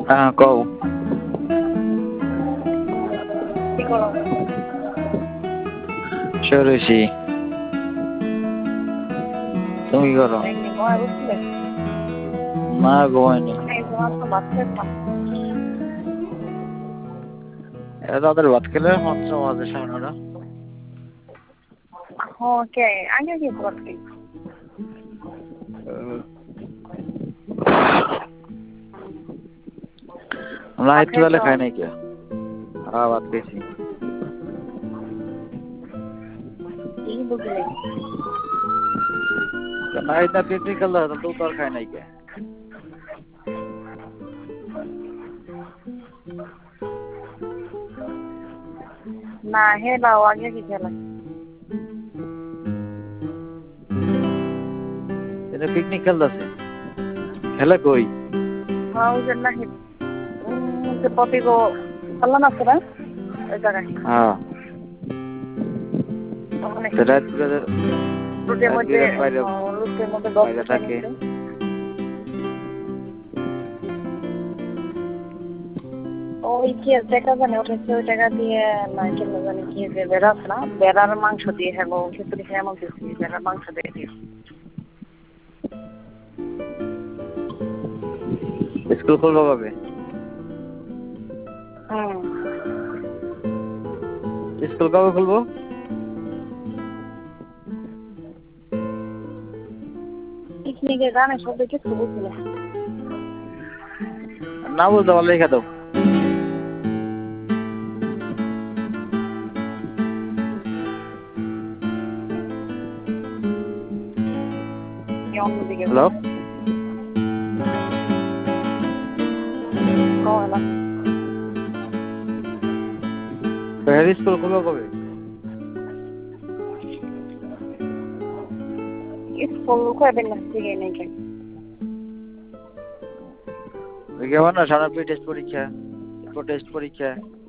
কও কি করো? সরুছি তুমি কি করো? এমনি ঘুমায় বসছিলে? না ঘুমাইনি। এই তোমার তো ভাত খেতাম। এরা তাদের ভাত খেলে মাত্র বাজে 9:30। কে আগে কি ভাত খাই? আমরা ভাত একটু তাহলে খাইছো? খাই নাই কে? ভাত খাইছি। কি বুঝলে? নাইট না পিকনিক খেলতে হয় তো আর খাই নাই কে? না হে বাবু আগে কি খেলা? এটা পিকনিক খেলতেছে খেলে কই? হ্যাঁ ওই যে নাকি যে পতিগো পাল্লা না করে ওই জায়গায় হ্যাঁ ওখানে রাত বিরাতে রুটের মধ্যে বাইরে রুটের মধ্যে 10 বাইরে টাকা থাকে। নিচ্ছে। ওই কি টাকা জানে উঠেছে ওই টাকা দিয়ে না কেন জানি কি যে বেড়া আছে না বেড়ার মাংস দিয়ে হ্যাঁ খিচুড়ি খেয়ে এমন কিছু বেড়ার মাংস দিয়ে দিয়ে স্কুল খুলবো কবে? হুম স্কুল কবে খুলবো? পিকনিকে গানে সব কিছু বুঝলে না বলতে পারলে লেখা দাও। অন্যদিকে হ্যালো কলা স্কুল খুলবো কবে? স্কুল কয়দিন থেকে নেই কেন কেমন না সারা টেস্ট পরীক্ষা টেস্ট পরীক্ষা